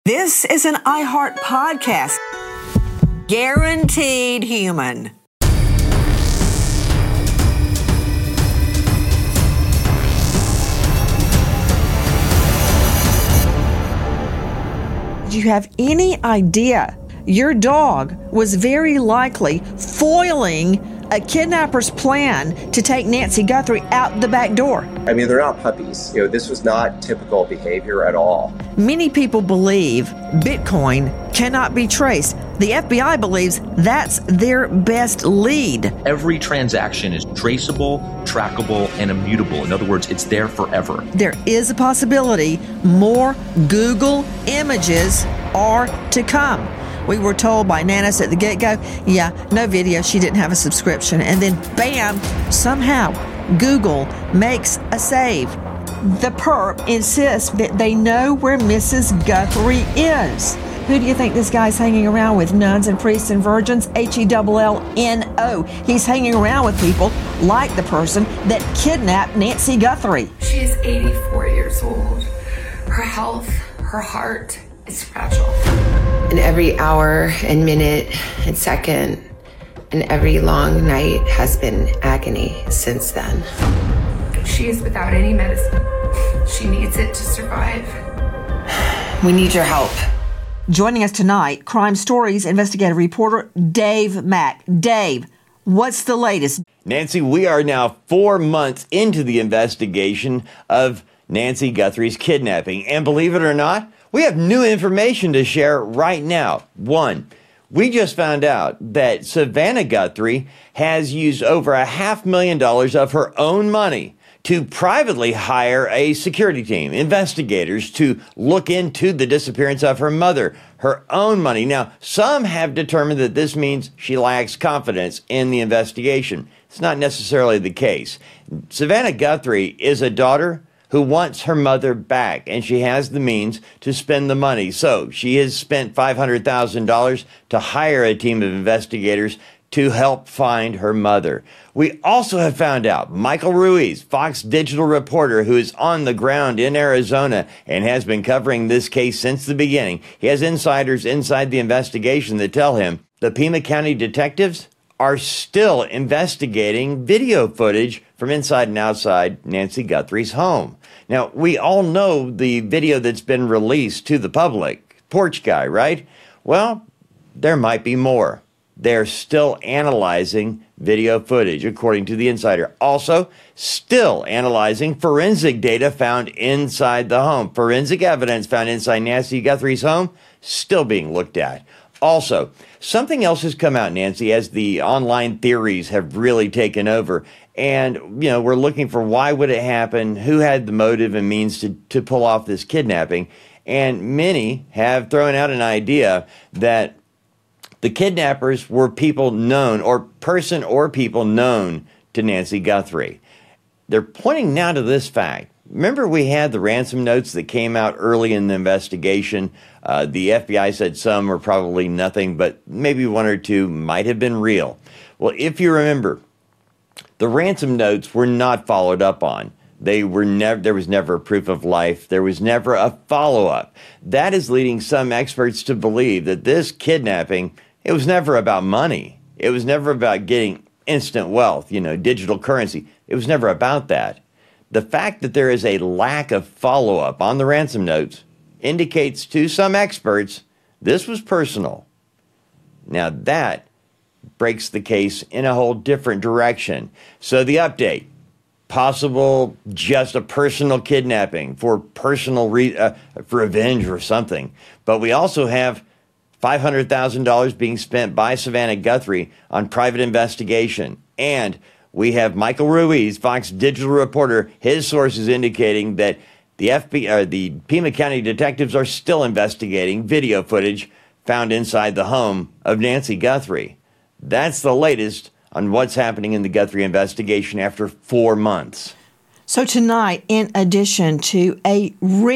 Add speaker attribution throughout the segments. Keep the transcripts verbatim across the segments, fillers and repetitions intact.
Speaker 1: This is an iHeart podcast. Guaranteed human.
Speaker 2: Do you have any idea your dog was very likely foiling a kidnapper's plan to take Nancy Guthrie out the back door?
Speaker 3: I mean, they're not puppies. You know, this was not typical behavior at all.
Speaker 2: Many people believe Bitcoin cannot be traced. The F B I believes that's their best lead.
Speaker 4: Every transaction is traceable, trackable, and immutable. In other words, it's there forever.
Speaker 2: There is a possibility more Google images are to come. We were told by Nanis at the get-go, yeah, no video, she didn't have a subscription. And then, bam, somehow Google makes a save. The perp insists that they know where Missus Guthrie is. Who do you think this guy's hanging around with? Nuns and priests and virgins? H E L L N O. He's hanging around with people like the person that kidnapped Nancy Guthrie.
Speaker 5: She is eighty-four years old. Her health, her heart is fragile.
Speaker 6: And every hour and minute and second and every long night has been agony since then.
Speaker 5: She is without any medicine. She needs it to survive.
Speaker 6: We need your help.
Speaker 2: Joining us tonight, Crime Stories investigative reporter Dave Mack. Dave, what's the latest?
Speaker 7: Nancy, we are now four months into the investigation of Nancy Guthrie's kidnapping. And believe it or not, we have new information to share right now. One, we just found out that Savannah Guthrie has used over a half million dollars of her own money to privately hire a security team, investigators, to look into the disappearance of her mother, her own money. Now, some have determined that this means she lacks confidence in the investigation. It's not necessarily the case. Savannah Guthrie is a daughter who wants her mother back, and she has the means to spend the money. So she has spent five hundred thousand dollars to hire a team of investigators to help find her mother. We also have found out Michael Ruiz, Fox Digital reporter who is on the ground in Arizona and has been covering this case since the beginning. He has insiders inside the investigation that tell him the Pima County detectives are still investigating video footage from inside and outside Nancy Guthrie's home. Now, we all know the video that's been released to the public, porch guy, right? Well, there might be more. They're still analyzing video footage, according to the insider. Also, still analyzing forensic data found inside the home. Forensic evidence found inside Nancy Guthrie's home, still being looked at. Also, something else has come out, Nancy, as the online theories have really taken over. And, you know, we're looking for why would it happen, who had the motive and means to, to pull off this kidnapping. And many have thrown out an idea that the kidnappers were people known, or person or people known to Nancy Guthrie. They're pointing now to this fact. Remember, we had the ransom notes that came out early in the investigation. Uh, the F B I said some were probably nothing, but maybe one or two might have been real. Well, if you remember, the ransom notes were not followed up on. They were never. There was never a proof of life. There was never a follow-up. That is leading some experts to believe that this kidnapping, it was never about money. It was never about getting instant wealth, you know, digital currency. It was never about that. The fact that there is a lack of follow-up on the ransom notes indicates to some experts this was personal. Now that breaks the case in a whole different direction. So the update, possible just a personal kidnapping for personal re- uh, for revenge or something. But we also have five hundred thousand dollars being spent by Savannah Guthrie on private investigation. And we have Michael Ruiz, Fox Digital reporter, his sources indicating that the F B I, or the Pima County detectives are still investigating video footage found inside the home of Nancy Guthrie. That's the latest on what's happening in the Guthrie investigation after four months.
Speaker 2: So tonight, in addition to a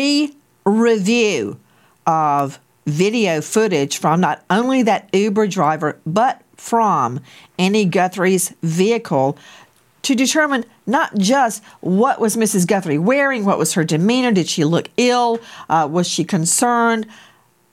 Speaker 2: re-review of video footage from not only that Uber driver, but from Annie Guthrie's vehicle, to determine not just what was Missus Guthrie wearing, what was her demeanor, did she look ill, uh, was she concerned?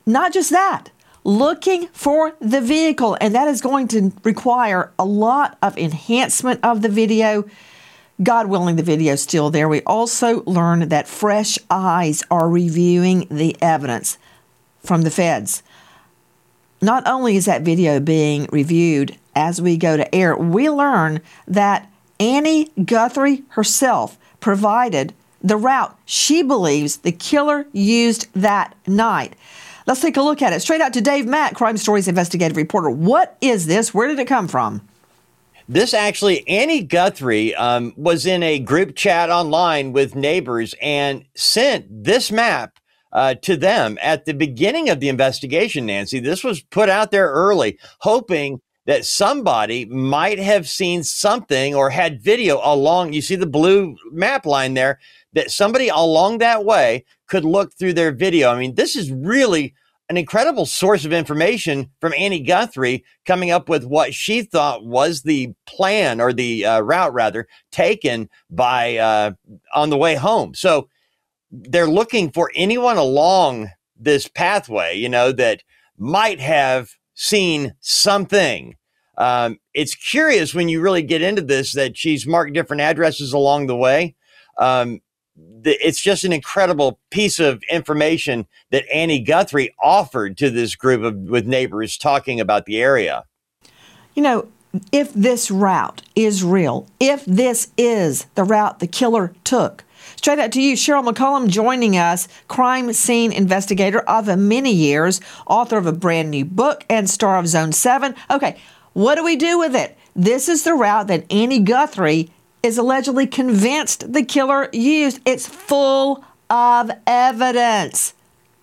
Speaker 2: not just that, looking for the vehicle. And that is going to require a lot of enhancement of the video. God willing, the video is still there. We also learned that fresh eyes are reviewing the evidence from the feds. Not only is that video being reviewed as we go to air, we learn that Annie Guthrie herself provided the route she believes the killer used that night. Let's take a look at it. Straight out to Dave Mack, Crime Stories investigative reporter. What is this? Where did it come from?
Speaker 7: This actually, Annie Guthrie um, was in a group chat online with neighbors and sent this map uh, to them at the beginning of the investigation, Nancy. This was put out there early, hoping that somebody might have seen something or had video along. You see the blue map line there, that somebody along that way could look through their video. I mean, this is really an incredible source of information from Annie Guthrie coming up with what she thought was the plan, or the uh, route rather, taken by uh, on the way home. So they're looking for anyone along this pathway, you know, that might have seen something. Um, it's curious when you really get into this that she's marked different addresses along the way. Um, It's just an incredible piece of information that Annie Guthrie offered to this group of with neighbors talking about the area.
Speaker 2: You know, if this route is real, if this is the route the killer took, straight out to you, Cheryl McCollum, joining us, crime scene investigator of many years, author of a brand new book, and star of Zone seven. Okay, what do we do with it? This is the route that Annie Guthrie is allegedly convinced the killer used. It's full of evidence.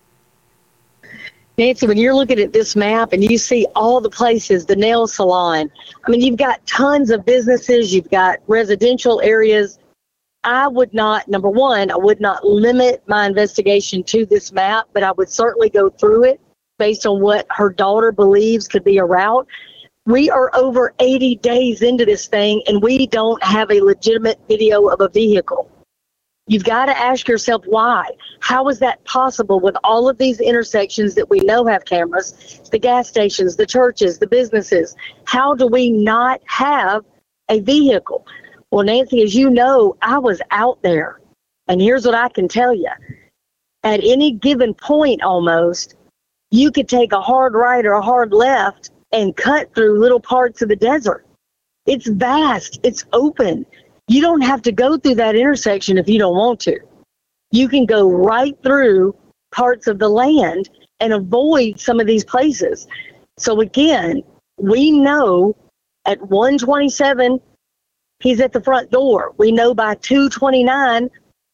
Speaker 8: Nancy, when you're looking at this map and you see all the places, the nail salon, I mean, you've got tons of businesses, you've got residential areas. I would not, number one, I would not limit my investigation to this map, but I would certainly go through it based on what her daughter believes could be a route. We are over eighty days into this thing, and we don't have a legitimate video of a vehicle. You've got to ask yourself why. How is that possible with all of these intersections that we know have cameras, the gas stations, the churches, the businesses? How do we not have a vehicle? Well, Nancy, as you know, I was out there, and here's what I can tell you. At any given point almost, you could take a hard right or a hard left and cut through little parts of the desert. It's vast. It's open. You don't have to go through that intersection if you don't want to. You can go right through parts of the land and avoid some of these places. So again, we know at one twenty-seven, he's at the front door. We know by two twenty-nine,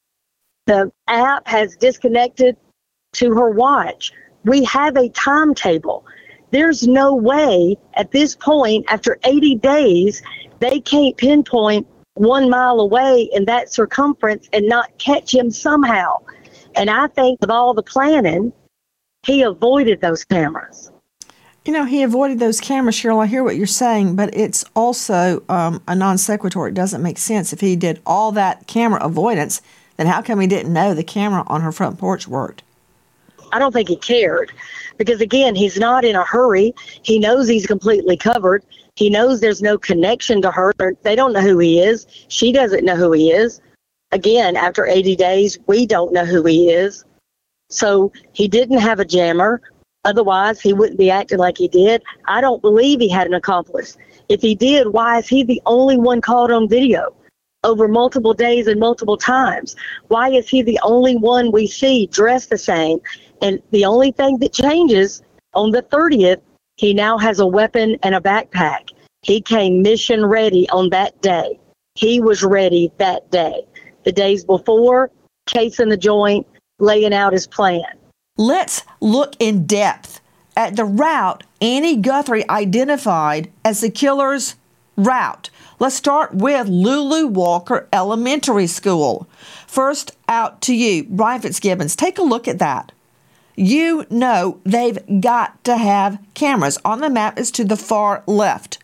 Speaker 8: the app has disconnected to her watch. We have a timetable. There's no way at this point, after eighty days, they can't pinpoint one mile away in that circumference and not catch him somehow. And I think with all the planning, he avoided those cameras.
Speaker 2: You know, he avoided those cameras, Cheryl. I hear what you're saying, but it's also um, a non sequitur. It doesn't make sense. If he did all that camera avoidance, then how come he didn't know the camera on her front porch worked?
Speaker 8: I don't think he cared because, again, he's not in a hurry. He knows he's completely covered. He knows there's no connection to her. They don't know who he is. She doesn't know who he is. Again, after eighty days, we don't know who he is. So he didn't have a jammer. Otherwise, he wouldn't be acting like he did. I don't believe he had an accomplice. If he did, why is he the only one caught on video over multiple days and multiple times? Why is he the only one we see dressed the same? And the only thing that changes on the thirtieth, he now has a weapon and a backpack. He came mission ready on that day. He was ready that day. The days before, casing the joint, laying out his plan.
Speaker 2: Let's look in depth at the route Annie Guthrie identified as the killer's route. Let's start with Lulu Walker Elementary School. First out to you, Brian Fitzgibbons. Take a look at that. You know they've got to have cameras. On the map is to the far left.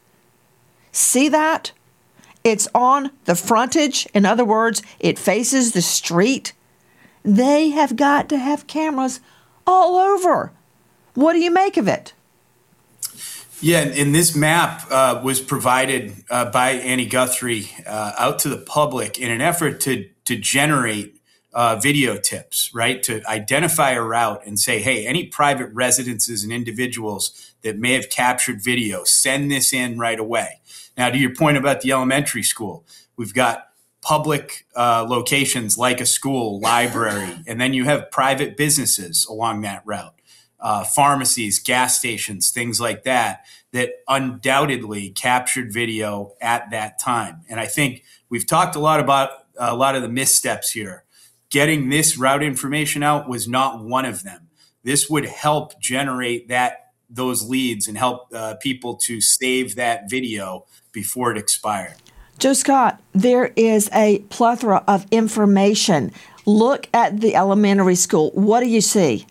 Speaker 2: See that? It's on the frontage. In other words, it faces the street. They have got to have cameras all over. What do you make of it?
Speaker 9: Yeah, and this map uh, was provided uh, by Annie Guthrie uh, out to the public in an effort to to generate uh, video tips, right? To identify a route and say, hey, any private residences and individuals that may have captured video, send this in right away. Now, to your point about the elementary school, we've got public uh, locations like a school, library, and then you have private businesses along that route. Uh, pharmacies, gas stations, things like that, that undoubtedly captured video at that time. And I think we've talked a lot about a lot of the missteps here. Getting this route information out was not one of them. This would help generate that those leads and help uh, people to save that video before it expired.
Speaker 2: Joe Scott, there is a plethora of information. Look at the elementary school. What do you see?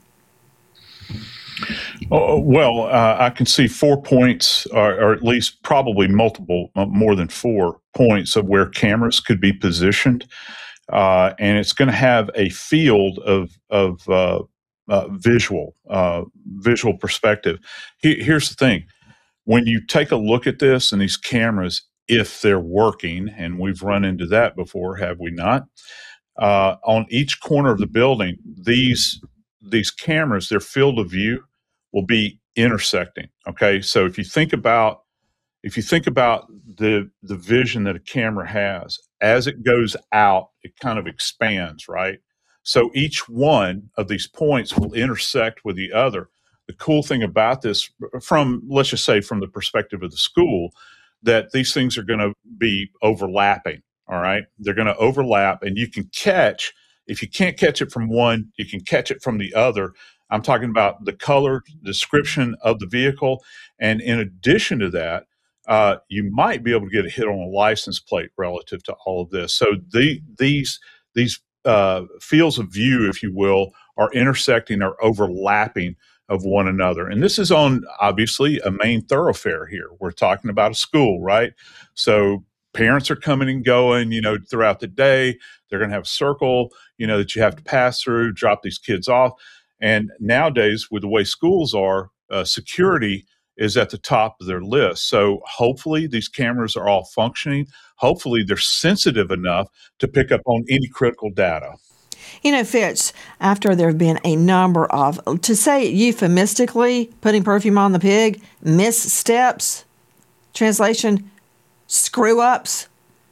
Speaker 10: Oh, well, uh, I can see four points, or, or at least probably multiple, uh, more than four points of where cameras could be positioned. Uh, and it's going to have a field of, of uh, uh, visual, uh, visual perspective. He, here's the thing. When you take a look at this and these cameras, if they're working, and we've run into that before, have we not? Uh, on each corner of the building, these these cameras, their field of view will be intersecting. Okay, so if you think about if you think about the the vision that a camera has, as it goes out, it kind of expands, right? So each one of these points will intersect with the other. The cool thing about this, from let's just say from the perspective of the school, that these things are going to be overlapping. All right, they're going to overlap, and you can catch. If you can't catch it from one, you can catch it from the other. I'm talking about the color description of the vehicle. And in addition to that, uh, you might be able to get a hit on a license plate relative to all of this. So the, these, these uh, fields of view, if you will, are intersecting or overlapping of one another. And this is on, obviously, a main thoroughfare here. We're talking about a school, right? So parents are coming and going, you know, throughout the day. They're going to have a circle, you know, that you have to pass through, drop these kids off. And nowadays, with the way schools are, uh, security is at the top of their list. So hopefully these cameras are all functioning. Hopefully they're sensitive enough to pick up on any critical data.
Speaker 2: You know, Fitz, after there have been a number of, to say it euphemistically, putting perfume on the pig, missteps, translation, screw-ups,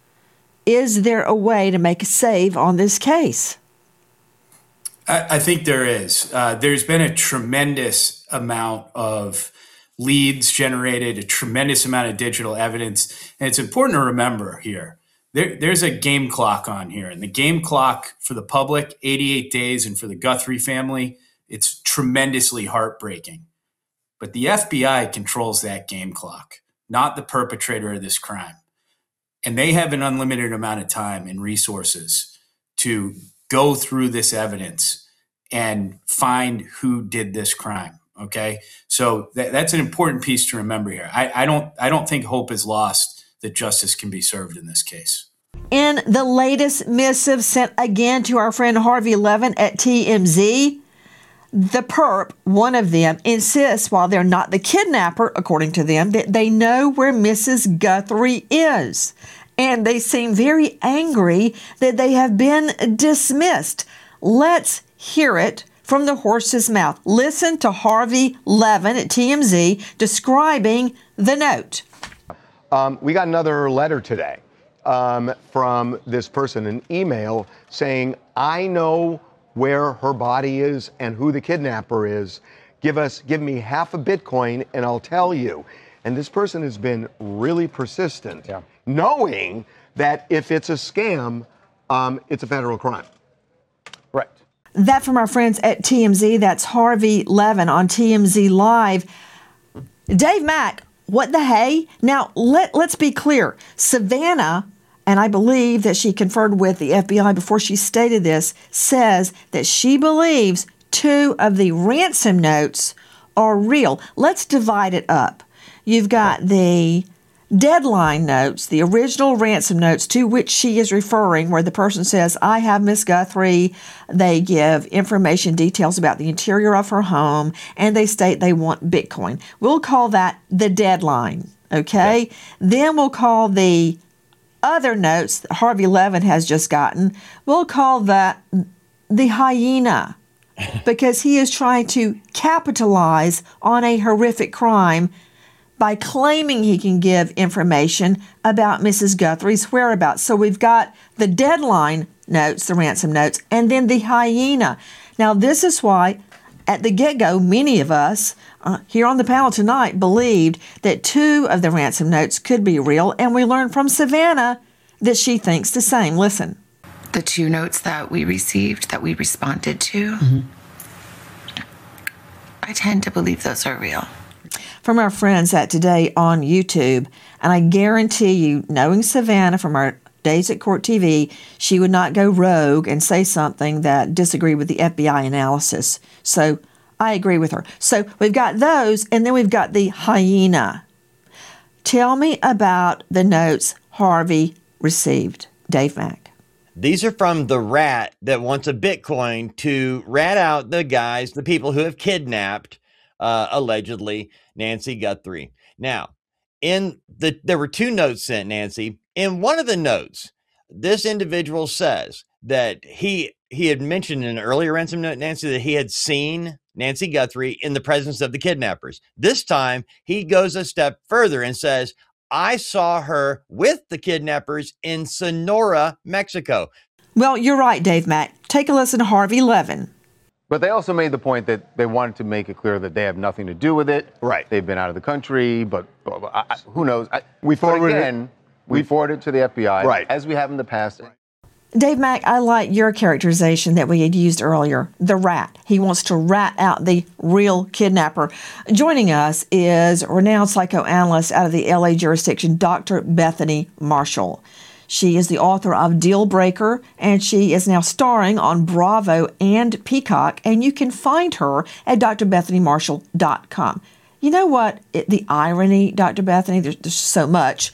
Speaker 2: is there a way to make a save on this case?
Speaker 9: I, I think there is. Uh, there's been a tremendous amount of leads generated, a tremendous amount of digital evidence. And it's important to remember here, there, there's a game clock on here. And the game clock for the public, eighty-eight days, and for the Guthrie family, it's tremendously heartbreaking. But the F B I controls that game clock, not the perpetrator of this crime. And they have an unlimited amount of time and resources to go through this evidence and find who did this crime. Okay, so th- that's an important piece to remember here. I, I don't, I don't think hope is lost that justice can be served in this case.
Speaker 2: In the latest missive sent again to our friend Harvey Levin at T M Z, the perp, one of them, insists, while they're not the kidnapper, according to them, that they know where Missus Guthrie is. And they seem very angry that they have been dismissed. Let's hear it from the horse's mouth. Listen to Harvey Levin at T M Z describing the note.
Speaker 11: Um, we got another letter today um, from this person, an email saying, I know where her body is and who the kidnapper is. Give us, give me half a Bitcoin and I'll tell you. And this person has been really persistent, yeah. knowing that if it's a scam, um, it's a federal crime. Right.
Speaker 2: That from our friends at T M Z. That's Harvey Levin on T M Z Live. Dave Mack, what the hey? Now, let, let's be clear. Savannah, and I believe that she conferred with the F B I before she stated this, says that she believes two of the ransom notes are real. Let's divide it up. You've got the deadline notes, the original ransom notes to which she is referring, where the person says, I have Miss Guthrie. They give information, details about the interior of her home, and they state they want Bitcoin. We'll call that the deadline, okay? okay. Then we'll call the other notes that Harvey Levin has just gotten, we'll call that the hyena, because he is trying to capitalize on a horrific crime by claiming he can give information about Missus Guthrie's whereabouts. So we've got the deadline notes, the ransom notes, and then the hyena. Now, this is why at the get-go, many of us uh, here on the panel tonight believed that two of the ransom notes could be real, and we learned from Savannah that she thinks the same. Listen.
Speaker 6: The two notes that we received, that we responded to,
Speaker 2: mm-hmm.
Speaker 6: I tend to believe those are real.
Speaker 2: From our friends at Today on YouTube, and I guarantee you, knowing Savannah from our days at Court T V, she would not go rogue and say something that disagreed with the F B I analysis. So I agree with her. So we've got those, and then we've got the hyena. Tell me about the notes Harvey received, Dave Mack.
Speaker 7: These are from the rat that wants a Bitcoin to rat out the guys, the people who have kidnapped, uh, allegedly, Nancy Guthrie. Now, in the there were two notes sent, Nancy. In one of the notes, this individual says that he he had mentioned in an earlier ransom note, Nancy, that he had seen Nancy Guthrie in the presence of the kidnappers. This time, he goes a step further and says, I saw her with the kidnappers in Sonora, Mexico.
Speaker 2: Well, you're right, Dave Mack. Take a listen to Harvey Levin.
Speaker 11: But they also made the point that they wanted to make it clear that they have nothing to do with it.
Speaker 7: Right.
Speaker 11: They've been out of the country, but, but I, who knows? I, we forwarded again, it. We, we forwarded it to the F B I,
Speaker 7: right,
Speaker 11: as we have in the past. Right.
Speaker 2: Dave Mack, I like your characterization that we had used earlier, the rat. He wants to rat out the real kidnapper. Joining us is renowned psychoanalyst out of the L A jurisdiction, Doctor Bethany Marshall. She is the author of Deal Breaker, and she is now starring on Bravo and Peacock, and you can find her at d r bethany marshall dot com. You know what? It, the irony, Doctor Bethany, there's, there's so much.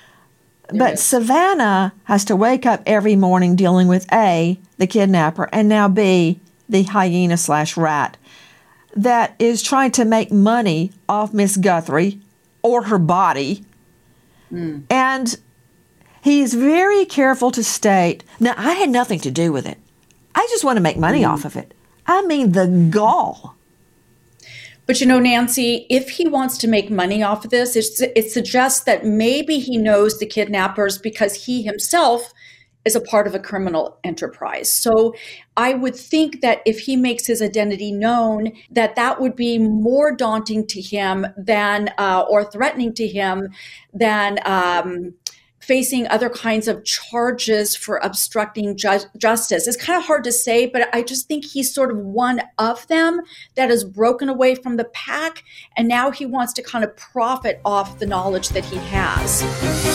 Speaker 2: But Savannah has to wake up every morning dealing with A, the kidnapper, and now B, the hyena slash rat that is trying to make money off Miss Guthrie or her body. Mm. And he's very careful to state, now, I had nothing to do with it. I just want to make money mm. off of it. I mean, the gall.
Speaker 12: But, you know, Nancy, if he wants to make money off of this, it's, it suggests that maybe he knows the kidnappers because he himself is a part of a criminal enterprise. So I would think that if he makes his identity known, that that would be more daunting to him than, uh, or threatening to him than um, facing other kinds of charges for obstructing ju- justice. It's kind of hard to say, but I just think he's sort of one of them that has broken away from the pack, and now he wants to kind of profit off the knowledge that he has.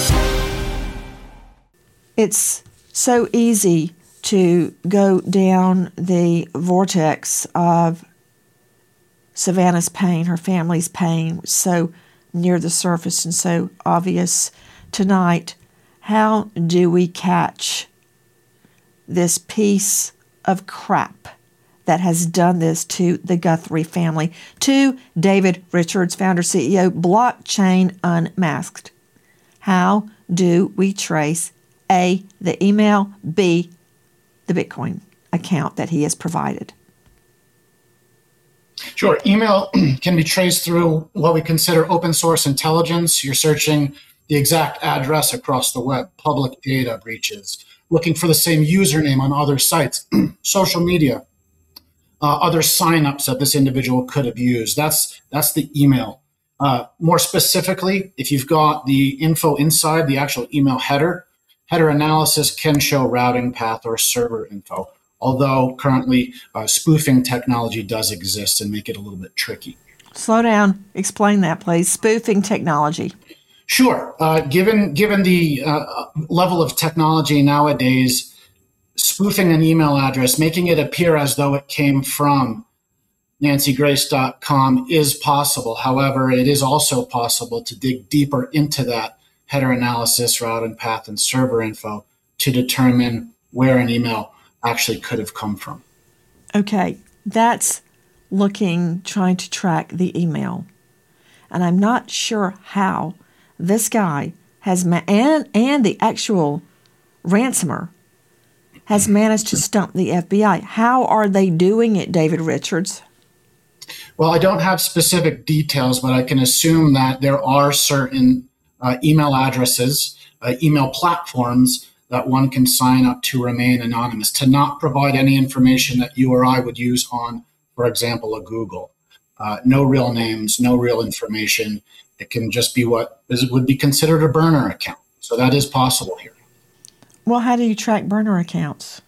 Speaker 2: It's so easy to go down the vortex of Savannah's pain, her family's pain, so near the surface and so obvious tonight. How do we catch this piece of crap that has done this to the Guthrie family? To David Richards, founder, C E O, Blockchain Unmasked. How do we trace A, the email, B, the Bitcoin account that he has provided?
Speaker 13: Sure. Email can be traced through what we consider open source intelligence. You're searching the exact address across the web, public data breaches, looking for the same username on other sites, social media, uh, other signups that this individual could have used. That's that's the email. Uh, more specifically, if you've got the info inside the actual email header, header analysis can show routing path or server info, although currently uh, spoofing technology does exist and make it a little bit tricky.
Speaker 2: Slow down. Explain that, please. Spoofing technology.
Speaker 13: Sure. Uh, given given the uh, level of technology nowadays, spoofing an email address, making it appear as though it came from nancy grace dot com is possible. However, it is also possible to dig deeper into that header analysis, routing path, and server info to determine where an email actually could have come from.
Speaker 2: Okay, that's looking, trying to track the email. And I'm not sure how this guy has, ma- and, and the actual ransomer has managed to stump the F B I. How are they doing it, David Richards?
Speaker 13: Well, I don't have specific details, but I can assume that there are certain uh, email addresses, uh, email platforms that one can sign up to remain anonymous, to not provide any information that you or I would use on, for example, a Google. Uh, no real names, no real information. It can just be what is, would be considered a burner account. So that is possible here.
Speaker 2: Well, how do you track burner accounts?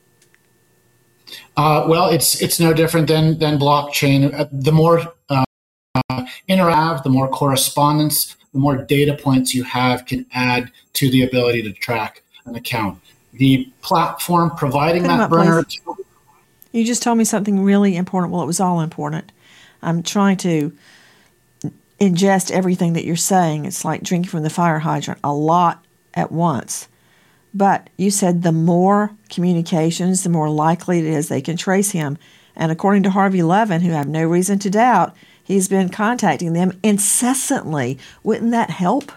Speaker 13: Uh, well, it's it's no different than than blockchain. Uh, the more uh, uh, interact, the more correspondence, the more data points you have can add to the ability to track an account. The platform providing
Speaker 2: Put 'em
Speaker 13: that
Speaker 2: up,
Speaker 13: burner
Speaker 2: please. You just told me something really important. Well, it was all important. I'm trying to ingest everything that you're saying. It's like drinking from the fire hydrant, a lot at once. But you said the more communications, the more likely it is they can trace him. And according to Harvey Levin, who I have no reason to doubt, he's been contacting them incessantly. Wouldn't that help?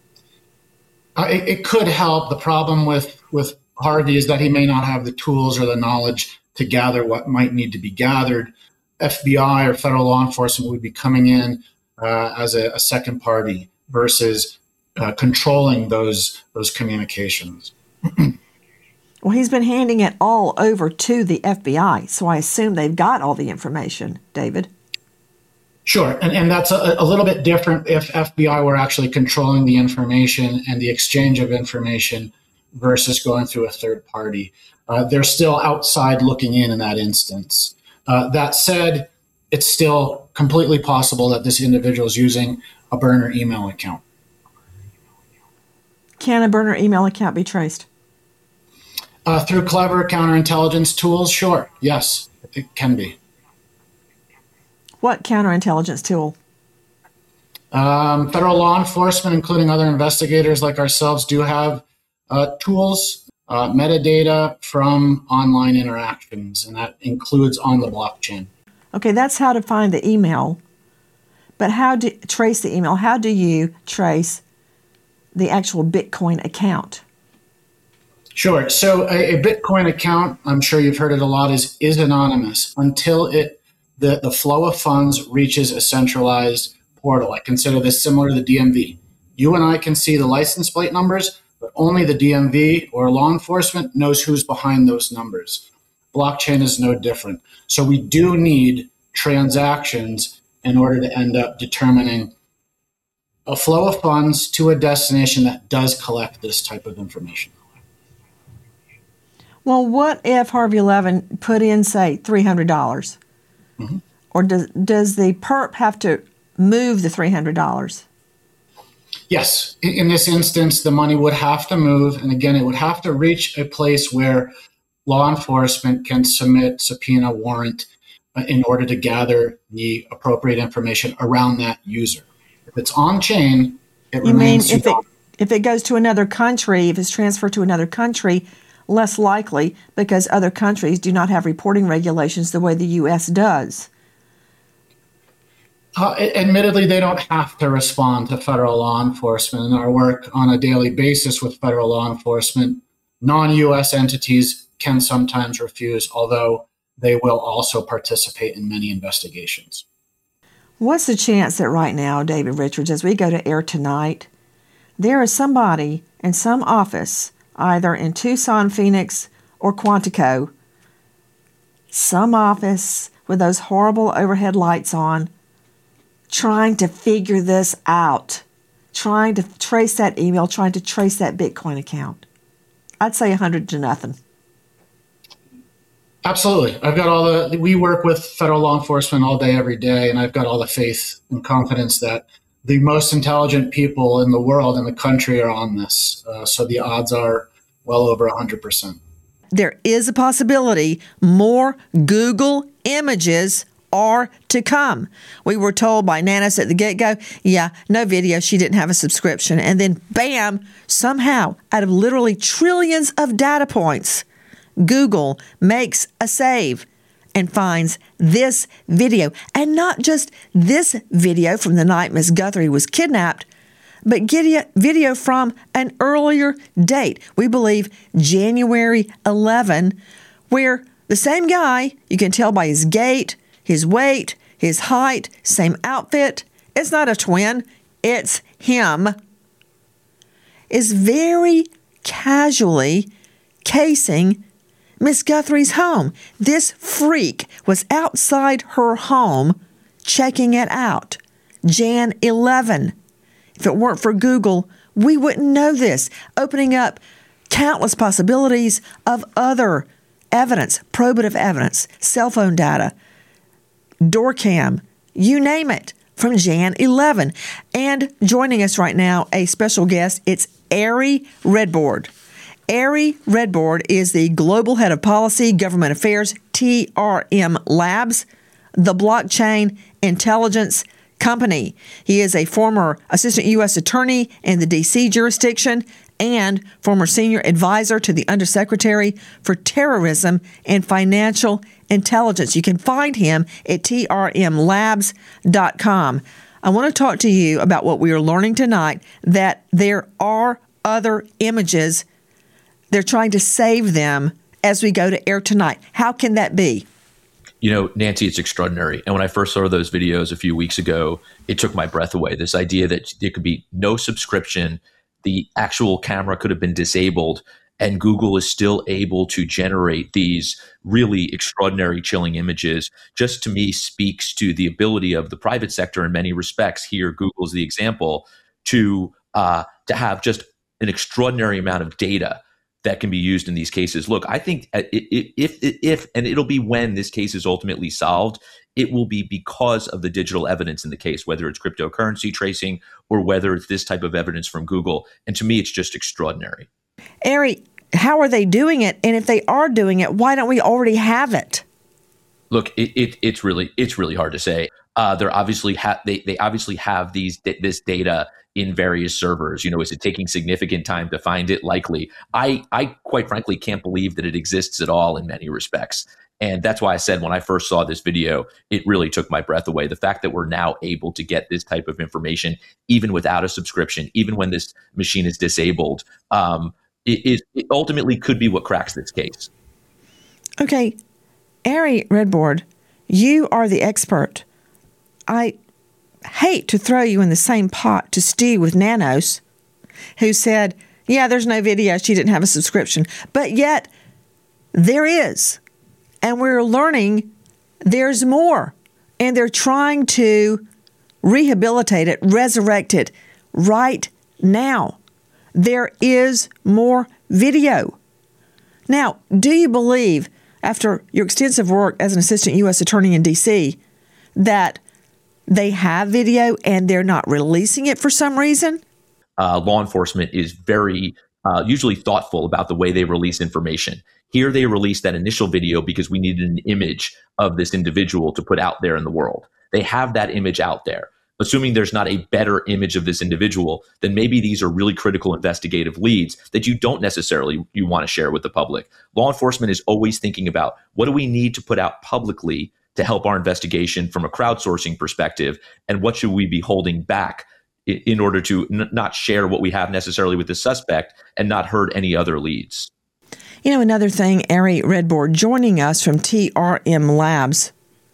Speaker 13: Uh, it, it could help. The problem with, with Harvey is that he may not have the tools or the knowledge to gather what might need to be gathered. F B I or federal law enforcement would be coming in uh, as a, a second party versus uh, controlling those those communications.
Speaker 2: Well, he's been handing it all over to the F B I, so I assume they've got all the information, David.
Speaker 13: Sure, and, and that's a, a little bit different if F B I were actually controlling the information and the exchange of information versus going through a third party. Uh, they're still outside looking in in that instance. Uh, that said, it's still completely possible that this individual is using a burner email account.
Speaker 2: Can a burner email account be traced?
Speaker 13: Uh, through clever counterintelligence tools, sure, yes, it can be.
Speaker 2: What counterintelligence tool?
Speaker 13: Um, federal law enforcement, including other investigators like ourselves, do have uh, tools, uh, metadata from online interactions, and that includes on the blockchain.
Speaker 2: Okay, that's how to find the email. But how do trace the email? How do you trace the actual Bitcoin account?
Speaker 13: Sure. So a, a Bitcoin account, I'm sure you've heard it a lot, is is anonymous until it the, the flow of funds reaches a centralized portal. I consider this similar to the D M V. You and I can see the license plate numbers, but only the D M V or law enforcement knows who's behind those numbers. Blockchain is no different. So we do need transactions in order to end up determining a flow of funds to a destination that does collect this type of information.
Speaker 2: Well, what if Harvey Levin put in, say, three hundred dollars? Mm-hmm. Or does, does the perp have to move the three hundred dollars?
Speaker 13: Yes. In this instance, the money would have to move. And again, it would have to reach a place where law enforcement can submit subpoena warrant in order to gather the appropriate information around that user. If it's on chain, it
Speaker 2: you
Speaker 13: remains.
Speaker 2: You mean if it, if it goes to another country, if it's transferred to another country, less likely because other countries do not have reporting regulations the way the U S does?
Speaker 13: Uh, admittedly, they don't have to respond to federal law enforcement. In our work on a daily basis with federal law enforcement, non-U S entities can sometimes refuse, although they will also participate in many investigations.
Speaker 2: What's the chance that right now, David Richards, as we go to air tonight, there is somebody in some office, either in Tucson, Phoenix, or Quantico, some office with those horrible overhead lights on, trying to figure this out, trying to trace that email, trying to trace that Bitcoin account? I'd say one hundred to nothing.
Speaker 13: Absolutely. I've got all the, we work with federal law enforcement all day, every day, and I've got all the faith and confidence that the most intelligent people in the world and the country are on this. Uh, so the odds are well over one hundred percent.
Speaker 2: There is a possibility more Google images are to come. We were told by Nanis at the get-go, yeah, no video, she didn't have a subscription. And then bam, somehow, out of literally trillions of data points, Google makes a save and finds this video. And not just this video from the night Miss Guthrie was kidnapped, but get video from an earlier date. We believe January eleventh, where the same guy, you can tell by his gait, his weight, his height, same outfit. It's not a twin. It's him. Is very casually casing Miss Guthrie's home. This freak was outside her home checking it out. January eleventh. If it weren't for Google, we wouldn't know this, opening up countless possibilities of other evidence, probative evidence, cell phone data, door cam, you name it, from January eleventh. And joining us right now, a special guest, it's Ari Redbord. Ari Redbord is the Global Head of Policy, Government Affairs, T R M Labs, the blockchain intelligence company. He is a former Assistant U S Attorney in the D C jurisdiction and former Senior Advisor to the Undersecretary for Terrorism and Financial Intelligence. You can find him at T R M labs dot com. I want to talk to you about what we are learning tonight, that there are other images. They're trying to save them as we go to air tonight. How can that be?
Speaker 4: You know, Nancy, it's extraordinary. And when I first saw those videos a few weeks ago, it took my breath away. This idea that there could be no subscription, the actual camera could have been disabled, and Google is still able to generate these really extraordinary, chilling images, just to me speaks to the ability of the private sector in many respects. Here, Google is the example to uh, to have just an extraordinary amount of data that can be used in these cases. Look, I think if, if, if, and it'll be when this case is ultimately solved, it will be because of the digital evidence in the case, whether it's cryptocurrency tracing or whether it's this type of evidence from Google. And to me, it's just extraordinary.
Speaker 2: Ari, how are they doing it? And if they are doing it, why don't we already have it?
Speaker 4: Look, it, it, it's really it's really hard to say. Uh, they're obviously ha- they they obviously have these this data in various servers. You know, is it taking significant time to find it? Likely. I I quite frankly can't believe that it exists at all in many respects. And that's why I said when I first saw this video, it really took my breath away. The fact that we're now able to get this type of information, even without a subscription, even when this machine is disabled, um, it, it ultimately could be what cracks this case.
Speaker 2: Okay, Ari Redbord, you are the expert. I hate to throw you in the same pot to stew with Nanos, who said, yeah, there's no video, she didn't have a subscription. But yet, there is. And we're learning there's more. And they're trying to rehabilitate it, resurrect it right now. There is more video. Now, do you believe, after your extensive work as an assistant U S attorney in D C, that they have video and they're not releasing it for some reason?
Speaker 4: Uh, law enforcement is very uh, usually thoughtful about the way they release information. Here they released that initial video because we needed an image of this individual to put out there in the world. They have that image out there. Assuming there's not a better image of this individual, then maybe these are really critical investigative leads that you don't necessarily you want to share with the public. Law enforcement is always thinking about, what do we need to put out publicly to help our investigation from a crowdsourcing perspective, and what should we be holding back in, in order to n- not share what we have necessarily with the suspect and not hurt any other leads.
Speaker 2: You know, another thing, Ari Redbord, joining us from T R M Labs,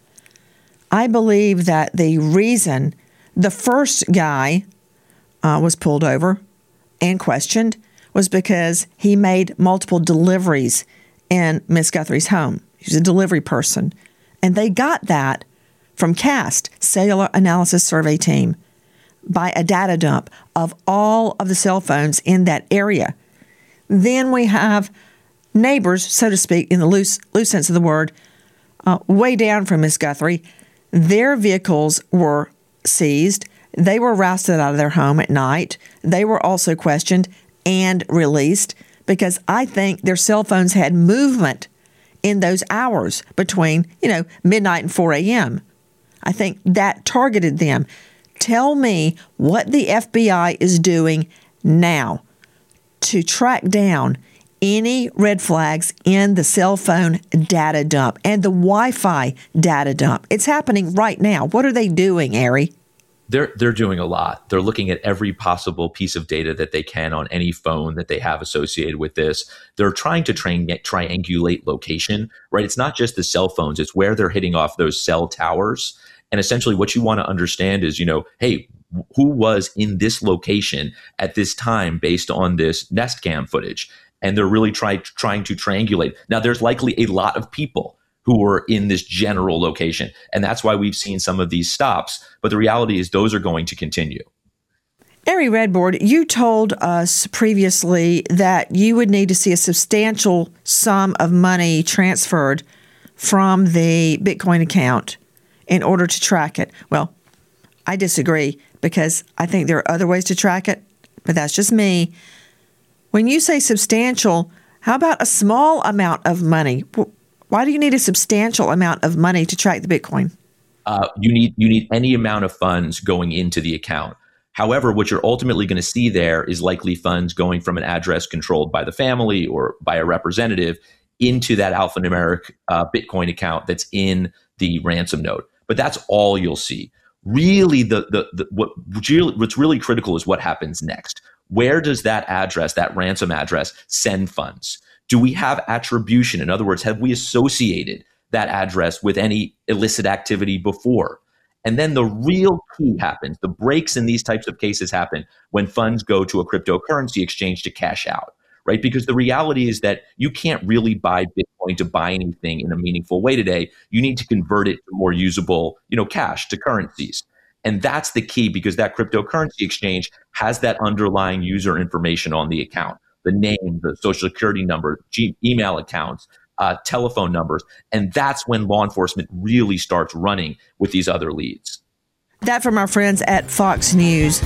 Speaker 2: I believe that the reason the first guy uh, was pulled over and questioned was because he made multiple deliveries in Miss Guthrie's home. He was a delivery person. And they got that from CAST, Cellular Analysis Survey Team, by a data dump of all of the cell phones in that area. Then we have neighbors, so to speak, in the loose, loose sense of the word, uh, way down from Miss Guthrie. Their vehicles were seized. They were rousted out of their home at night. They were also questioned and released because I think their cell phones had movement in those hours between, you know, midnight and four a.m. I think that targeted them. Tell me what the F B I is doing now to track down any red flags in the cell phone data dump and the Wi-Fi data dump. It's happening right now. What are they doing, Ari?
Speaker 4: They're they're doing a lot. They're looking at every possible piece of data that they can on any phone that they have associated with this. They're trying to tri- triangulate location, right? It's not just the cell phones. It's where they're hitting off those cell towers. And essentially what you want to understand is, you know, hey, who was in this location at this time based on this Nest Cam footage? And they're really try, trying to triangulate. Now, there's likely a lot of people who were in this general location. And that's why we've seen some of these stops. But the reality is those are going to continue.
Speaker 2: Ari Redbord, you told us previously that you would need to see a substantial sum of money transferred from the Bitcoin account in order to track it. Well, I disagree because I think there are other ways to track it, but that's just me. When you say substantial, how about a small amount of money? Why do you need a substantial amount of money to track the Bitcoin?
Speaker 4: Uh, you need you need any amount of funds going into the account. However, what you're ultimately going to see there is likely funds going from an address controlled by the family or by a representative into that alphanumeric uh, Bitcoin account that's in the ransom note. But that's all you'll see. Really, the the, the what what's really critical is what happens next. Where does that address, that ransom address, send funds? Do we have attribution? In other words, have we associated that address with any illicit activity before? And then the real key happens. The breaks in these types of cases happen when funds go to a cryptocurrency exchange to cash out, right? Because the reality is that you can't really buy Bitcoin to buy anything in a meaningful way today. You need to convert it to more usable, you know, cash to currencies. And that's the key, because that cryptocurrency exchange has that underlying user information on the account, the name, the social security number, G- email accounts, uh, telephone numbers. And that's when law enforcement really starts running with these other leads.
Speaker 2: That from our friends at Fox News.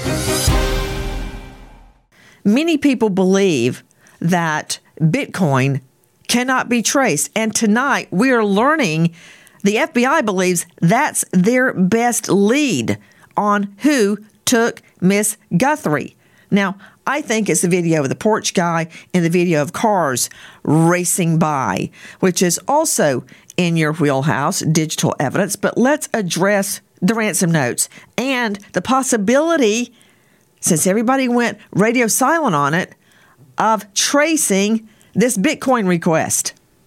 Speaker 2: Many people believe that Bitcoin cannot be traced. And tonight we are learning the F B I believes that's their best lead on who took Miss Guthrie. Now, I think it's the video of the porch guy and the video of cars racing by, which is also in your wheelhouse, digital evidence. But let's address the ransom notes and the possibility, since everybody went radio silent on it, of tracing this Bitcoin request.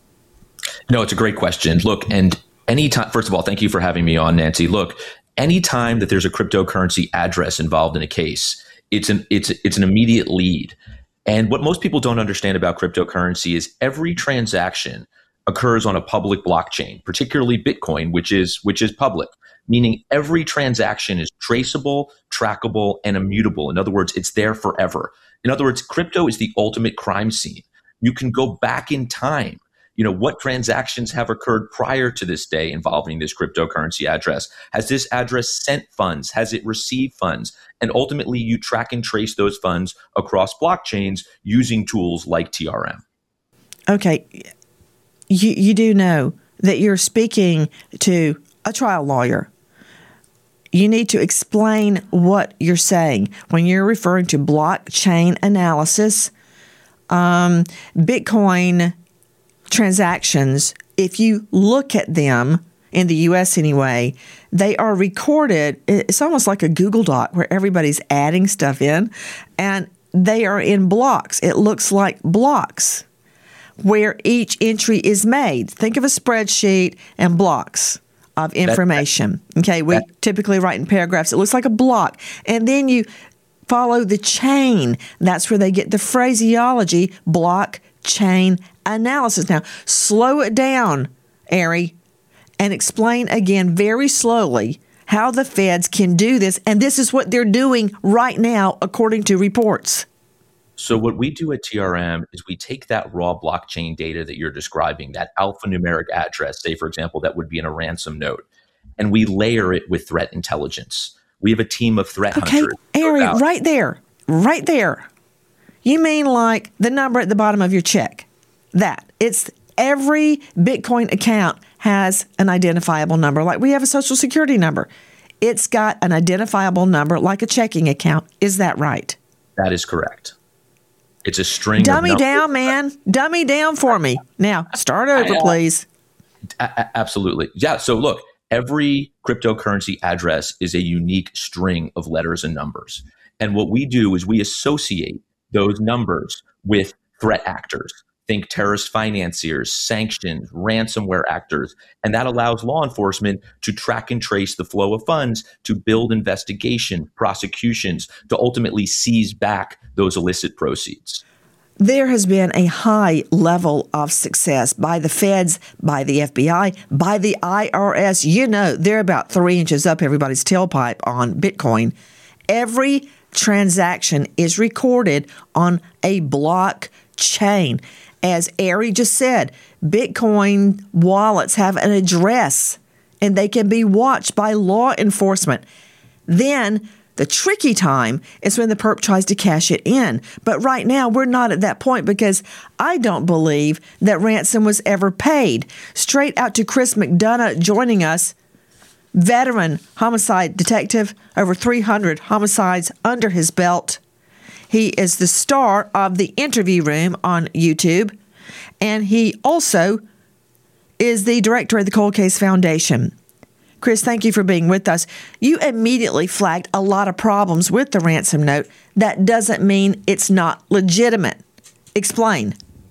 Speaker 4: No, it's a great question. Look, and anytime, first of all, thank you for having me on, Nancy. Look, anytime that there's a cryptocurrency address involved in a case, it's an it's it's an immediate lead. And what most people don't understand about cryptocurrency is every transaction occurs on a public blockchain, particularly Bitcoin, which is which is public, meaning every transaction is traceable, trackable, and immutable. In other words, it's there forever. In other words, crypto is the ultimate crime scene. You can go back in time. You know, what transactions have occurred prior to this day involving this cryptocurrency address? Has this address sent funds? Has it received funds? And ultimately, you track and trace those funds across blockchains using tools like T R M.
Speaker 2: Okay. You, you do know that you're speaking to a trial lawyer. You need to explain what you're saying. When you're referring to blockchain analysis, um, Bitcoin transactions, if you look at them in the U S anyway, they are recorded. It's almost like a Google Doc where everybody's adding stuff in, and they are in blocks. It looks like blocks where each entry is made. Think of a spreadsheet and blocks of information. Okay, we typically write in paragraphs. It looks like a block. And then you follow the chain. That's where they get the phraseology, blockchain analysis. Now, slow it down, Ari, and explain again very slowly how the feds can do this. And this is what they're doing right now, according to reports.
Speaker 4: So what we do at T R M is we take that raw blockchain data that you're describing, that alphanumeric address, say, for example, that would be in a ransom note, and we layer it with threat intelligence. We have a team of threat
Speaker 2: okay,
Speaker 4: hunters.
Speaker 2: Ari, right there, right there. You mean like the number at the bottom of your check? That. It's Every Bitcoin account has an identifiable number, like we have a social security number. It's got an identifiable number like a checking account. Is that right?
Speaker 4: That is correct. It's a string.
Speaker 2: Dummy
Speaker 4: of
Speaker 2: down, man. Dummy down for me. Now, start over,
Speaker 4: I, uh,
Speaker 2: please.
Speaker 4: A- absolutely. Yeah. So look, every cryptocurrency address is a unique string of letters and numbers. And what we do is we associate those numbers with threat actors. Think terrorist financiers, sanctions, ransomware actors. And that allows law enforcement to track and trace the flow of funds, to build investigation, prosecutions, to ultimately seize back those illicit proceeds.
Speaker 2: There has been a high level of success by the feds, by the F B I, by the I R S. You know, they're about three inches up everybody's tailpipe on Bitcoin. Every transaction is recorded on a blockchain. As Ari just said, Bitcoin wallets have an address and they can be watched by law enforcement. Then the tricky time is when the perp tries to cash it in. But right now, we're not at that point because I don't believe that ransom was ever paid. Straight out to Chris McDonough joining us, veteran homicide detective, over three hundred homicides under his belt. He is the star of The Interview Room on YouTube, and he also is the director of the Cold Case Foundation. Chris, thank you for being with us. You immediately flagged a lot of problems with the ransom note. That doesn't mean it's not legitimate. Explain.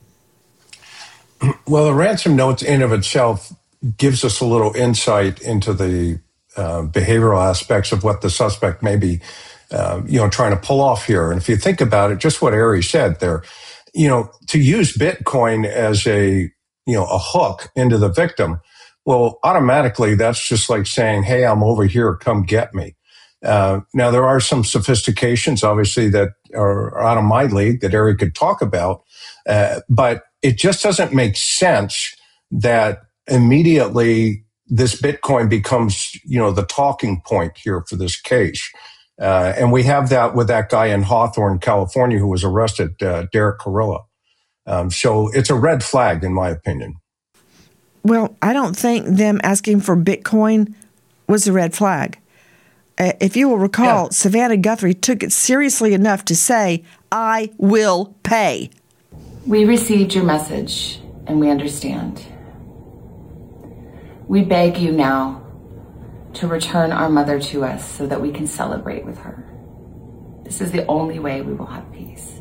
Speaker 14: Well, the ransom note in of itself gives us a little insight into the uh, behavioral aspects of what the suspect may be Uh, you know, trying to pull off here. And if you think about it, just what Ari said there, you know, to use Bitcoin as a, you know, a hook into the victim, well, automatically that's just like saying, hey, I'm over here, come get me. Uh, now, there are some sophistications, obviously, that are out of my league that Ari could talk about, uh, but it just doesn't make sense that immediately this Bitcoin becomes, you know, the talking point here for this case. Uh, and we have that with that guy in Hawthorne, California, who was arrested, uh, Derek Carrilla. Um, so it's a red flag, in my opinion.
Speaker 2: Well, I don't think them asking for Bitcoin was a red flag. Uh, if you will recall, yeah. Savannah Guthrie took it seriously enough to say, I will pay.
Speaker 15: We received your message, and we understand. We beg you now to return our mother to us so that we can celebrate with her. This is the only way we will have peace.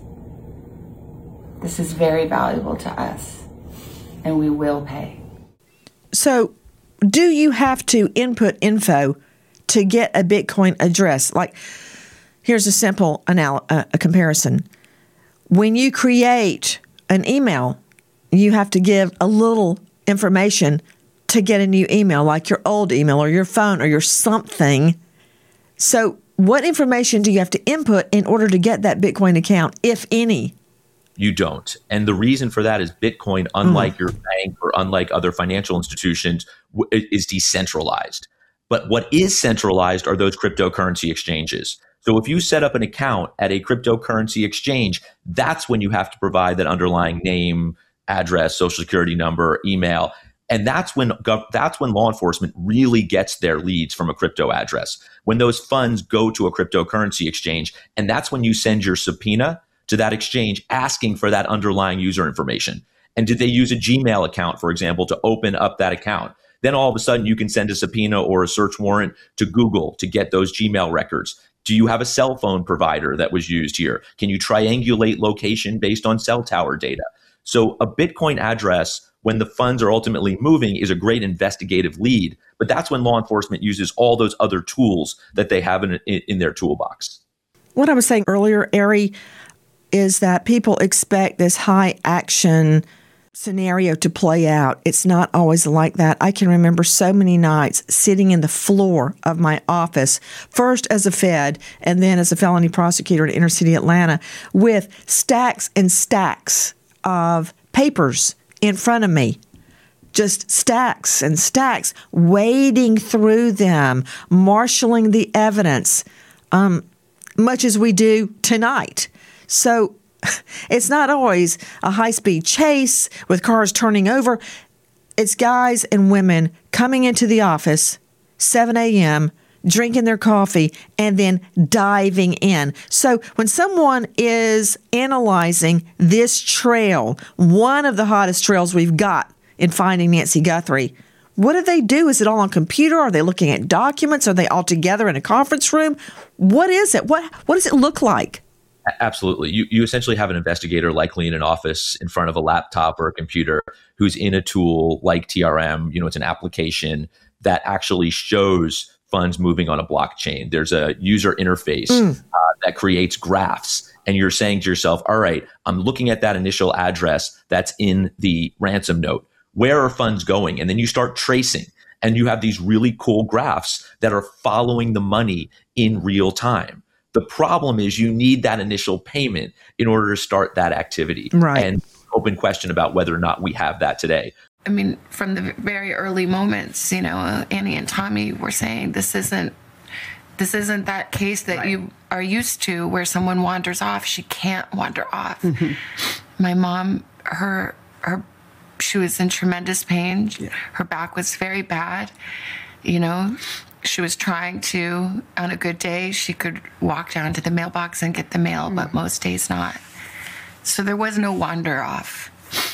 Speaker 15: This is very valuable to us, and we will pay.
Speaker 2: So, do you have to input info to get a Bitcoin address? Like, here's a simple anal- uh, a comparison. When you create an email, you have to give a little information to get a new email, like your old email or your phone or your something. So what information do you have to input in order to get that Bitcoin account, if any?
Speaker 4: You don't. And the reason for that is Bitcoin, unlike mm. your bank or unlike other financial institutions, w- is decentralized. But what is centralized are those cryptocurrency exchanges. So if you set up an account at a cryptocurrency exchange, that's when you have to provide that underlying name, address, social security number, email. And that's when that's when law enforcement really gets their leads from a crypto address, when those funds go to a cryptocurrency exchange. And that's when you send your subpoena to that exchange asking for that underlying user information. And did they use a Gmail account, for example, to open up that account? Then all of a sudden you can send a subpoena or a search warrant to Google to get those Gmail records. Do you have a cell phone provider that was used here? Can you triangulate location based on cell tower data? So a Bitcoin address, when the funds are ultimately moving, is a great investigative lead. But that's when law enforcement uses all those other tools that they have in, in, in their toolbox.
Speaker 2: What I was saying earlier, Ari, is that people expect this high action scenario to play out. It's not always like that. I can remember so many nights sitting in the floor of my office, first as a Fed and then as a felony prosecutor in inner city Atlanta, with stacks and stacks of papers in front of me. Just stacks and stacks, wading through them, marshaling the evidence, um, much as we do tonight. So It's not always a high-speed chase with cars turning over. It's guys and women coming into the office, seven a.m., drinking their coffee, and then diving in. So when someone is analyzing this trail, one of the hottest trails we've got in finding Nancy Guthrie, what do they do? Is it all on computer? Are they looking at documents? Are they all together in a conference room? What is it? What What does it look like?
Speaker 4: Absolutely. You you essentially have an investigator likely in an office in front of a laptop or a computer who's in a tool like T R M. You know, it's an application that actually shows funds moving on a blockchain. There's a user interface mm. uh, that creates graphs. And you're saying to yourself, all right, I'm looking at that initial address that's in the ransom note. Where are funds going? And then you start tracing. And you have these really cool graphs that are following the money in real time. The problem is you need that initial payment in order to start that activity.
Speaker 2: Right.
Speaker 4: And open question about whether or not we have that today.
Speaker 15: I mean, from the very early moments, you know, Annie and Tommy were saying this isn't this isn't that case that right. you are used to where someone wanders off. She can't wander off. Mm-hmm. My mom, her her she was in tremendous pain. Yeah. Her back was very bad. You know, she was trying to, on a good day, she could walk down to the mailbox and get the mail, mm-hmm. but most days not. So there was no wander off.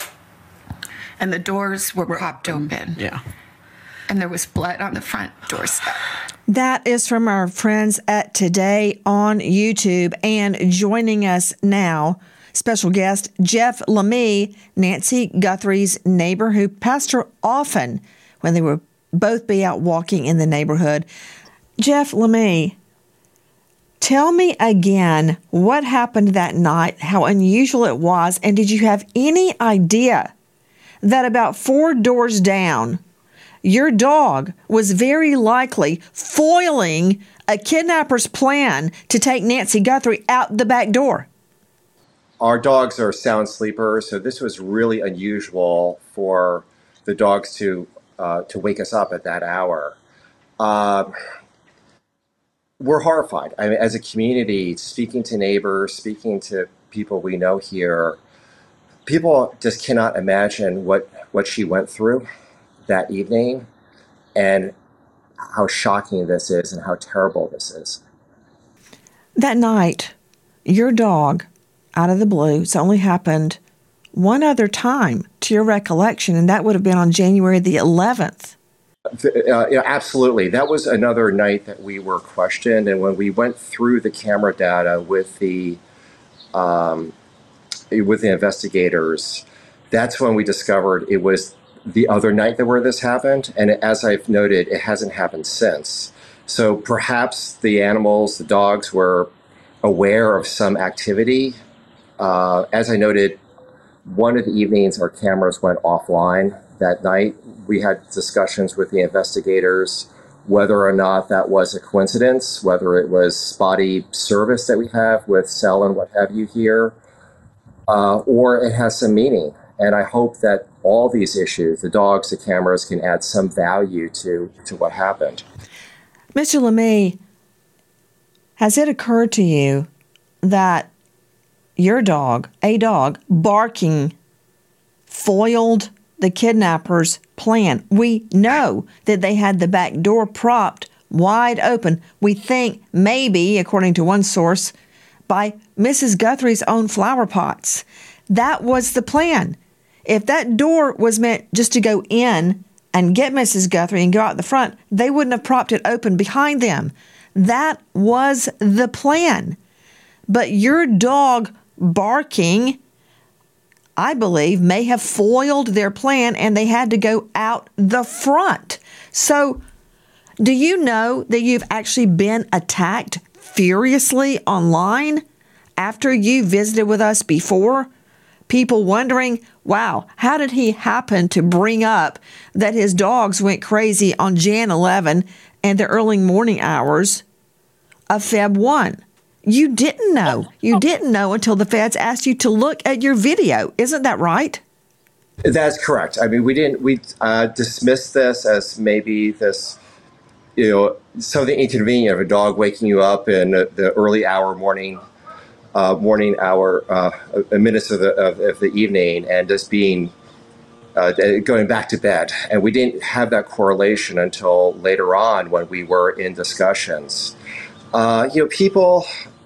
Speaker 15: And the doors were propped open.
Speaker 1: Yeah.
Speaker 15: And there was blood on the front doorstep.
Speaker 2: That is from our friends at Today on YouTube. And joining us now, special guest Jeff Lemie, Nancy Guthrie's neighbor, who passed her often when they would both be out walking in the neighborhood. Jeff Lemie, tell me again what happened that night, how unusual it was, and did you have any idea that about four doors down, your dog was very likely foiling a kidnapper's plan to take Nancy Guthrie out the back door?
Speaker 3: Our dogs are sound sleepers, so this was really unusual for the dogs to uh, to wake us up at that hour. Um, we're horrified. I mean, as a community, speaking to neighbors, speaking to people we know here, people just cannot imagine what, what she went through that evening and how shocking this is and how terrible this is.
Speaker 2: That night, your dog, out of the blue, it's only happened one other time to your recollection, and that would have been on January the eleventh.
Speaker 3: Uh, yeah, absolutely. That was another night that we were questioned, and when we went through the camera data with the um, with the investigators, that's when we discovered it was the other night that where this happened. And as I've noted, it hasn't happened since. So perhaps the animals, the dogs, were aware of some activity. Uh, as I noted, one of the evenings our cameras went offline that night. We had discussions with the investigators whether or not that was a coincidence, whether it was spotty service that we have with cell and what have you here, uh, or it has some meaning. And I hope that all these issues, the dogs, the cameras, can add some value to, to what happened.
Speaker 2: Mister Lemie, has it occurred to you that your dog, a dog, barking, foiled the kidnappers' plan? We know that they had the back door propped wide open. We think maybe, according to one source, by Missus Guthrie's own flower pots. That was the plan. If that door was meant just to go in and get Missus Guthrie and go out the front, they wouldn't have propped it open behind them. That was the plan. But your dog barking, I believe, may have foiled their plan, and they had to go out the front. So do you know that you've actually been attacked furiously online after you visited with us before? People wondering, wow, how did he happen to bring up that his dogs went crazy on January eleventh and the early morning hours of February first? You didn't know. You didn't know until the feds asked you to look at your video. Isn't that right?
Speaker 3: That's correct. I mean, we didn't, we uh, dismissed this as maybe this, you know, something inconvenient of a dog waking you up in the early hour morning uh, morning hour, uh, minutes of the, of, of the evening, and just being uh, going back to bed. And we didn't have that correlation until later on when we were in discussions. Uh, you know, people,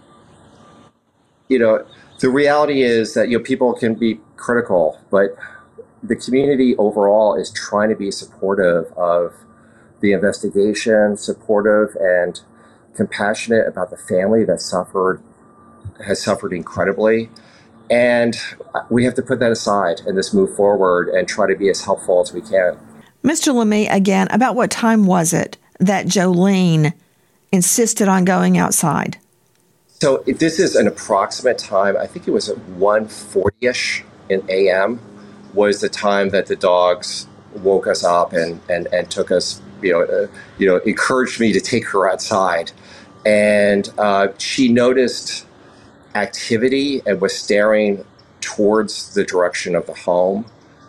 Speaker 3: you know, the reality is that, you know, people can be critical, but the community overall is trying to be supportive of the investigation, supportive and compassionate about the family that suffered, has suffered incredibly. And we have to put that aside and just move forward and try to be as helpful as we can.
Speaker 2: Mister Lamy, again, about what time was it that Jolene insisted on going outside?
Speaker 3: So if this is an approximate time. I think it was at one forty-ish in A M was the time that the dogs woke us up and, and, and took us, you know, uh, you know, encouraged me to take her outside. And uh, she noticed activity and was staring towards the direction of the home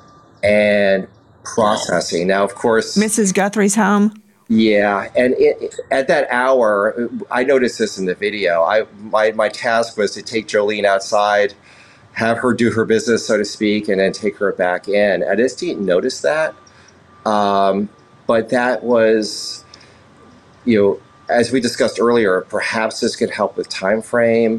Speaker 3: and processing. Now, of course,
Speaker 2: Missus Guthrie's home.
Speaker 3: Yeah, and it, at that hour, I noticed this in the video. I my my task was to take Jolene outside, have her do her business, so to speak, and then take her back in. I just didn't notice that, um, but that was, you know, as we discussed earlier, perhaps this could help with time frame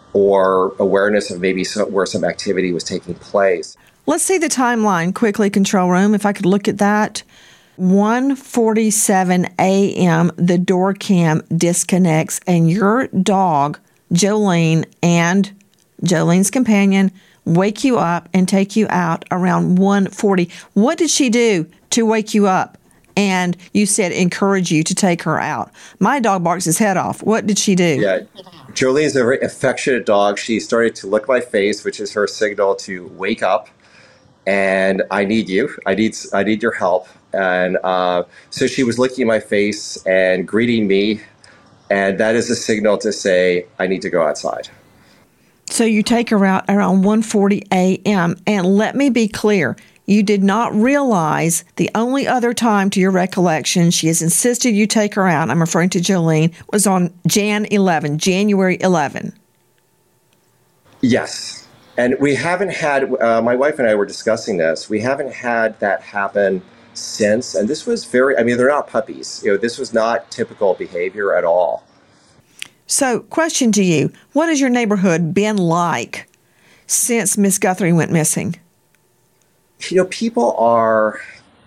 Speaker 3: or awareness of maybe some, where some activity was taking place.
Speaker 2: Let's see the timeline quickly, control room, if I could look at that. one forty-seven a m, the door cam disconnects, and your dog, Jolene, and Jolene's companion wake you up and take you out around one forty. What did she do to wake you up? And you said encourage you to take her out. My dog barks his head off. What did she do?
Speaker 3: Yeah, Jolene's a very affectionate dog. She started to lick my face, which is her signal to wake up. And I need you. I need I need your help. And uh, so she was licking my face and greeting me. And that is a signal to say, I need to go outside.
Speaker 2: So you take her out around one forty a m And let me be clear, you did not realize the only other time to your recollection she has insisted you take her out, I'm referring to Jolene, was on January eleventh, January eleventh.
Speaker 3: Yes. And we haven't had, uh, my wife and I were discussing this, we haven't had that happen since. And this was very, I mean, they're not puppies. You know, this was not typical behavior at all.
Speaker 2: So, question to you, what has your neighborhood been like since Miss Guthrie went missing?
Speaker 3: You know, people are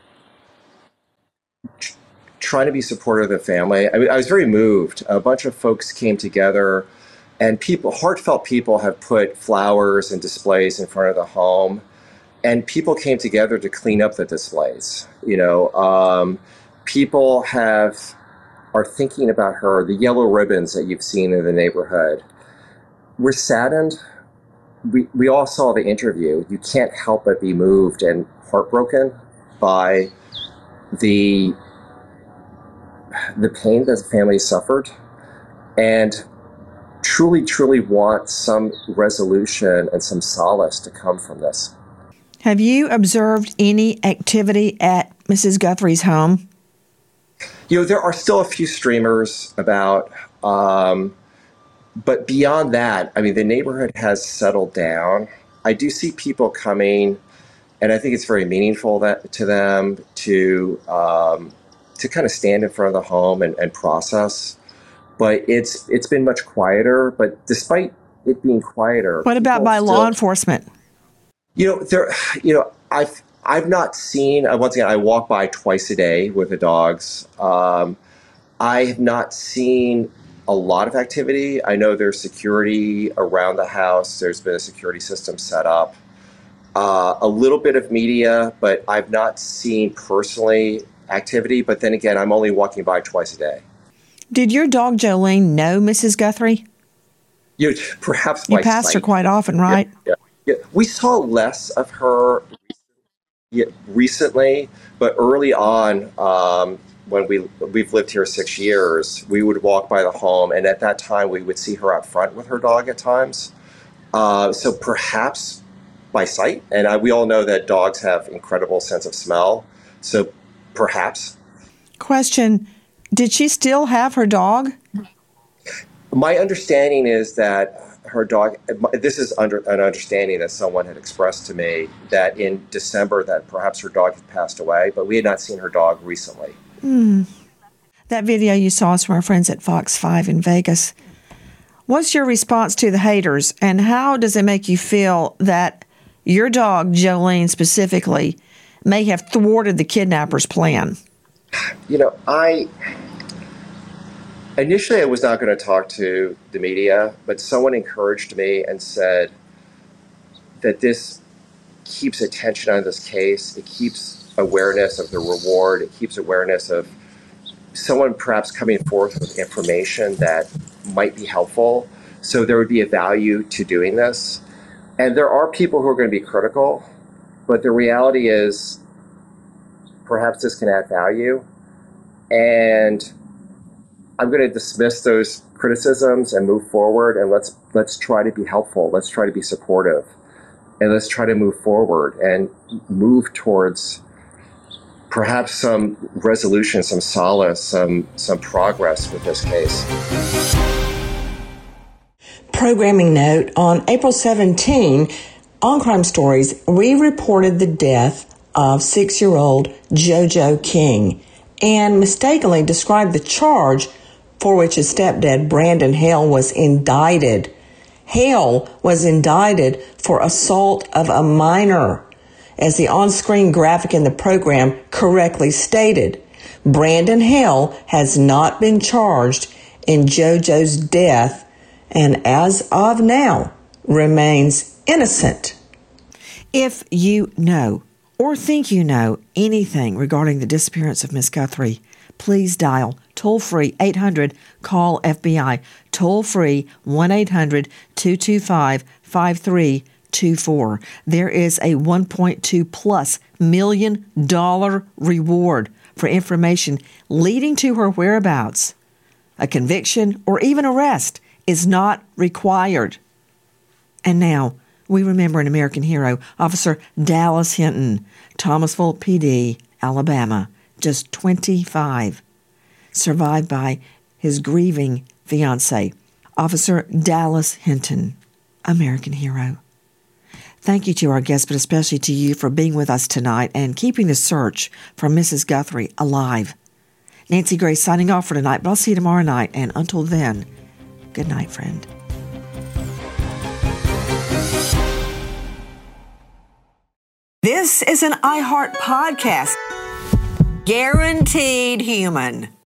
Speaker 3: trying to be supportive of the family. I mean, I was very moved. A bunch of folks came together. And people, heartfelt people have put flowers and displays in front of the home, and people came together to clean up the displays. You know, um, people have are thinking about her. The yellow ribbons that you've seen in the neighborhood. We're saddened. We we all saw the interview. You can't help but be moved and heartbroken by the the pain that the family suffered, and truly, truly want some resolution and some solace to come from this.
Speaker 2: Have you observed any activity at Missus Guthrie's home?
Speaker 3: You know, there are still a few streamers about, um, but beyond that, I mean, the neighborhood has settled down. I do see people coming, and I think it's very meaningful that to them to um, to kind of stand in front of the home and, and process. But it's it's been much quieter. But despite it being quieter,
Speaker 2: what about by
Speaker 3: still,
Speaker 2: law enforcement?
Speaker 3: You know, there. You know, I've I've not seen. Uh, once again, I walk by twice a day with the dogs. Um, I have not seen a lot of activity. I know there's security around the house. There's been a security system set up. Uh, a little bit of media, but I've not seen personally activity. But then again, I'm only walking by twice a day. Did
Speaker 2: your dog Jolene know Missus Guthrie?
Speaker 3: You know, perhaps
Speaker 2: you passed her quite often, right?
Speaker 3: Yeah, yeah, yeah. We saw less of her recently, but early on, um, when we we've lived here six years, we would walk by the home, and at that time, we would see her out front with her dog at times. Uh, so perhaps by sight, and I, we all know that dogs have incredible sense of smell. So perhaps.
Speaker 2: Question. Did she still have her dog?
Speaker 3: My understanding is that her dog, this is under an understanding that someone had expressed to me that in December that perhaps her dog had passed away, but we had not seen her dog recently.
Speaker 2: Hmm. That video you saw is from our friends at Fox five in Vegas. What's your response to the haters, and how does it make you feel that your dog, Jolene specifically, may have thwarted the kidnapper's plan?
Speaker 3: You know, I initially I was not going to talk to the media, but someone encouraged me and said that this keeps attention on this case. It keeps awareness of the reward. It keeps awareness of someone perhaps coming forth with information that might be helpful. So there would be a value to doing this. And there are people who are going to be critical, but the reality is perhaps this can add value. And I'm going to dismiss those criticisms and move forward, and let's let's try to be helpful. Let's try to be supportive. And let's try to move forward and move towards perhaps some resolution, some solace, some some progress with this case.
Speaker 16: Programming note, on April seventeenth, on Crime Stories, we reported the death of six-year-old JoJo King and mistakenly described the charge for which his stepdad, Brandon Hale, was indicted. Hale was indicted for assault of a minor. As the on-screen graphic in the program correctly stated, Brandon Hale has not been charged in JoJo's death and as of now remains innocent.
Speaker 2: If you know or think you know anything regarding the disappearance of Miss Guthrie, please dial toll-free eight hundred call F B I, toll-free one eight hundred two two five five three two four. There is a one point two plus million dollar reward for information leading to her whereabouts. A conviction or even arrest is not required. And now we remember an American hero, Officer Dallas Hinton, Thomasville P D, Alabama, just twenty-five, survived by his grieving fiancée. Officer Dallas Hinton, American hero. Thank you to our guests, but especially to you for being with us tonight and keeping the search for Missus Guthrie alive. Nancy Grace signing off for tonight, but I'll see you tomorrow night. And until then, good night, friend.
Speaker 1: This is an iHeart podcast. Guaranteed human.